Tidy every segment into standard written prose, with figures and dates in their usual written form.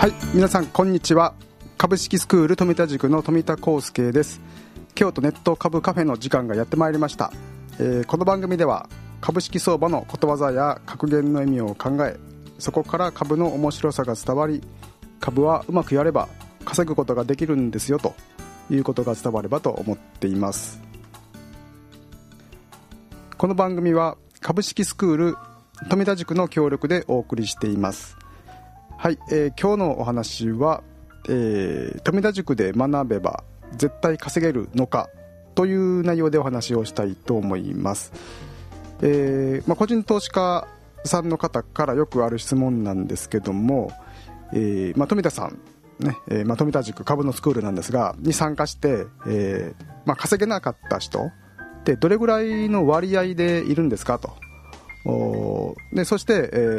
はい、皆さんこんにちは。株式スクール富田塾の富田康介です。京都ネット株カフェの時間がやってまいりました。この番組では株式相場のことわざや格言の意味を考え、そこから株の面白さが伝わり、株はうまくやれば稼ぐことができるんですよということが伝わればと思っています。この番組は株式スクール富田塾の協力でお送りしています。はい、今日のお話は、富田塾で学べば絶対稼げるのかという内容でお話をしたいと思います。個人投資家さんの方からよくある質問なんですけども、富田さん、ね富田塾株のスクールなんですがに参加して、稼げなかった人ってどれぐらいの割合でいるんですかと。でそして、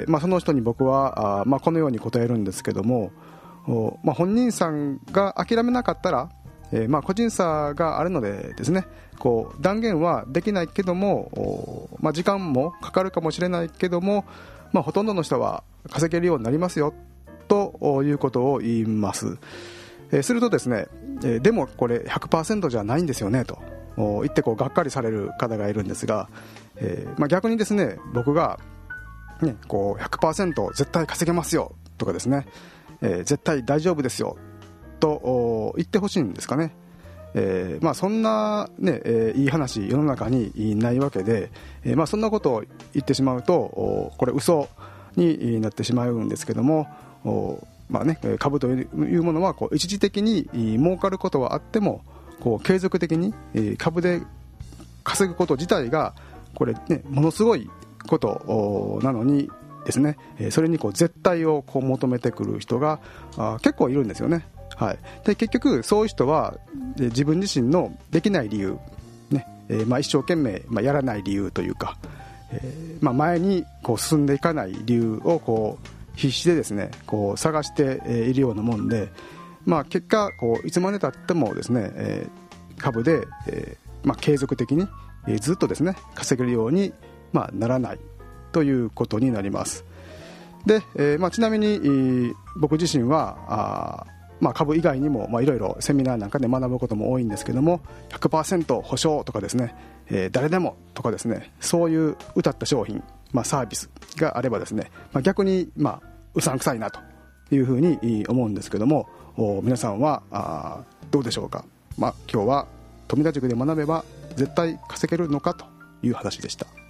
その人に僕はこのように答えるんですけども、本人さんが諦めなかったら、個人差があるのでですね、こう断言はできないけども、時間もかかるかもしれないけども、ほとんどの人は稼げるようになりますよということを言います。するとですね、でもこれ 100% じゃないんですよねと言ってこうがっかりされる方がいるんですが、逆にですね、僕が、こう 100% 絶対稼げますよとかですね、絶対大丈夫ですよと言ってほしいんですかね。そんな、いい話世の中にないわけで、そんなことを言ってしまうとこれ嘘になってしまうんですけども、株というものはこう一時的に儲かることはあっても、こう継続的に株で稼ぐこと自体がこれ、ものすごいことなのにですね、それにこう絶対をこう求めてくる人が結構いるんですよね。はい、で結局そういう人は自分自身のできない理由、一生懸命、やらない理由というか、前にこう進んでいかない理由をこう必死でですねこう探しているようなもんで、結果こういつまでたってもですね、株で、継続的にずっとですね稼げるように、ならないということになります。で、ちなみに僕自身は株以外にもいろいろセミナーなんかで学ぶことも多いんですけども、 100% 保証とかですね、誰でもとかですね、そういう謳った商品、サービスがあればですね、逆にうさんくさいなというふうに思うんですけども、皆さんはどうでしょうか。今日は富田塾で学べば絶対稼げるのかという話でした。